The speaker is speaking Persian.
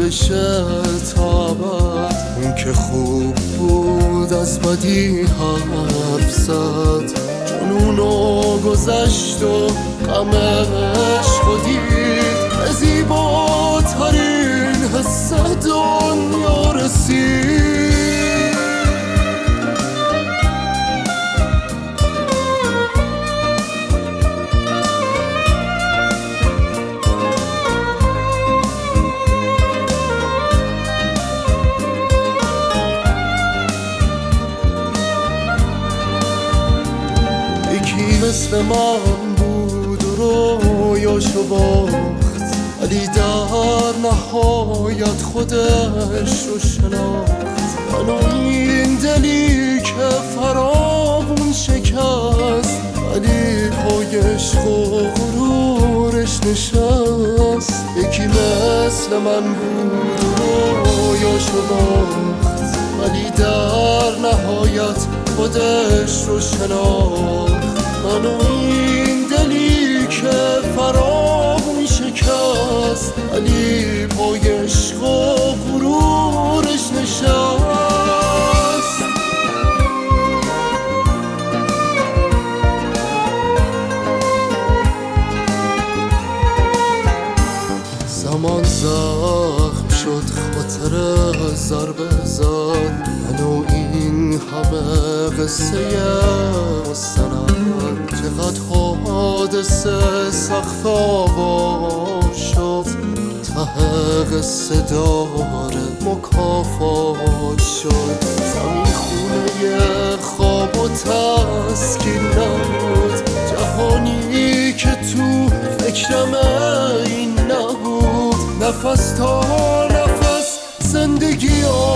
بشه تا ابد. اون که خوب بود از بدی حرف زد، جنونو گذشت و غمش خودید. به زیباترین حس دنیا رسید. مثل من بود و رویاشو باخت، ولی در نهایت خودش رو شناخت. منو این دلی که فراوون شکست، ولی پای عشق و غرورش نشست. یکی مثل من بود و رویاشو باخت، ولی در نهایت خودش رو شناخت. منو این دلی که فراوون شکست، ولی پای عشق و غرورش نشست. زمان زخم شد، خاطر ضربه زد. منو این همه قصه مستند، چقدر حادثه سقف آوا شد. ته قصه داره مکافات شد. زمین خونه خواب و تسکین نبود، جهانی که تو فکرم این نبود. نفس تا نفس زندگی